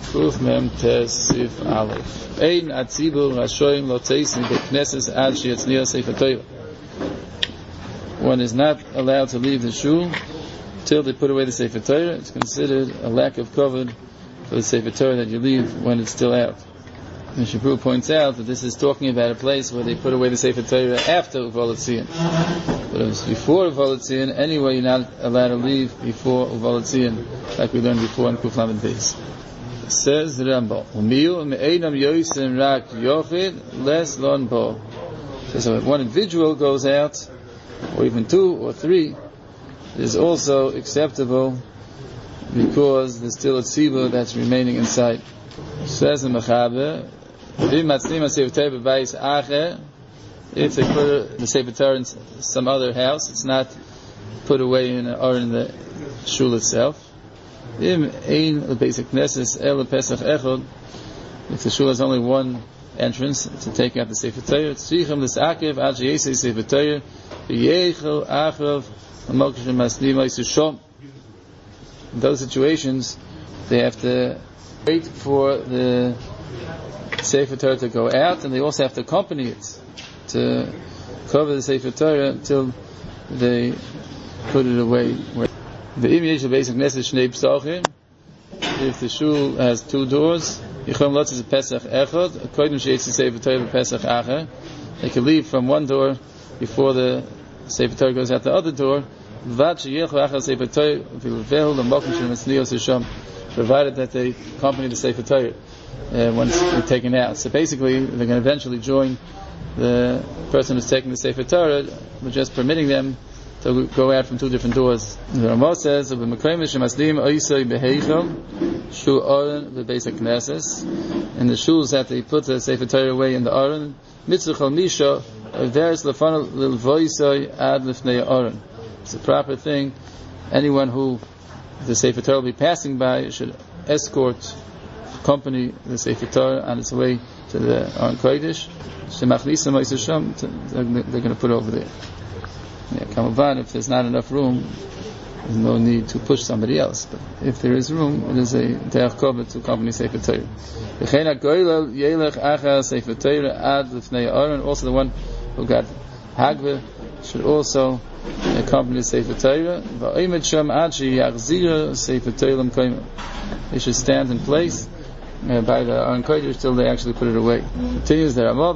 Kuf Mem Tes Sif Aleph. Ein Atzibur Rashoim Lo Teisin Beknesses Ad Sheyatzniya Sefer Torah. One is not allowed to leave the shul till they put away the Sefer Torah. It's considered a lack of cover for the Sefer Torah that you leave when it's still out. And Shapru points out that this is talking about a place where they put away the Sefer Torah after Uval Tzion. But if it's before Uval Tzion, anyway you're not allowed to leave before Uval Tzion, like we learned before in Kuf Lamed Beis. Says the Rambam, Umiyu me'einam yoysim rak yochid les lon bo. So if one individual goes out, or even two or three, it is also acceptable because there's still a tzibur that's remaining inside. Says the Mechaber, if they put the Sefer Torah in some other house, it's not put away in the shul itself. If the shul has only one entrance to take out the Sefer Torah, in those situations, they have to wait for the Sefer Torah to go out, and they also have to accompany it to cover the Sefer Torah until they put it away. If the shul has two doors, they can leave from one door before the Sefer Torah goes out the other door, provided that they accompany the Sefer Torah once it's taken out. So basically, they're going to eventually join the person who's taking the Sefer Torah, but just permitting them to go out from two different doors. The Ramah says, in the shuls that they put the Sefer Torah away in the Aron, it's a proper thing. Anyone who the Sefer Torah will be passing by should accompany the Sefer Torah on its way to the Aron Kodesh. They're going to put it over there. Kamavan, if there's not enough room, there's no need to push somebody else. But if there is room, it is a derech kavod to accompany Sefer Torah. Also, the one who got Hagveh should also accompany Sefer Torah. They should stand in place by the Aron Kodesh till they actually put it away. Continues the Ramah,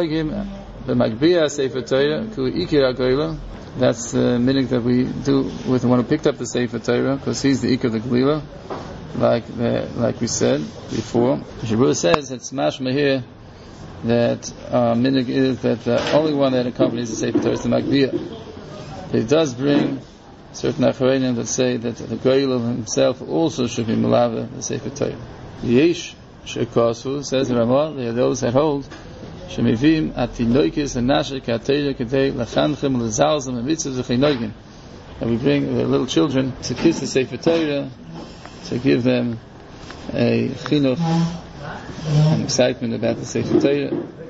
that's the minhag that we do with the one who picked up the Sefer Torah, because he's the Ikar the Gelila, like we said before. Shabbos says it's mashma here that minhag is that the only one that accompanies the Sefer Torah is the Magbiyah. It does bring certain Acharonim that say that the Gelila himself also should be Malava the Sefer Torah. Yesh Shekasu, says the Ramah, there are those that hold Shemivim atinoikis and nashik atayra kedei lachanchem lezalzem and mitzvah zechinoigim, and we bring the little children to kiss the Sefer Torah to give them a chinuch and excitement about the Sefer Torah.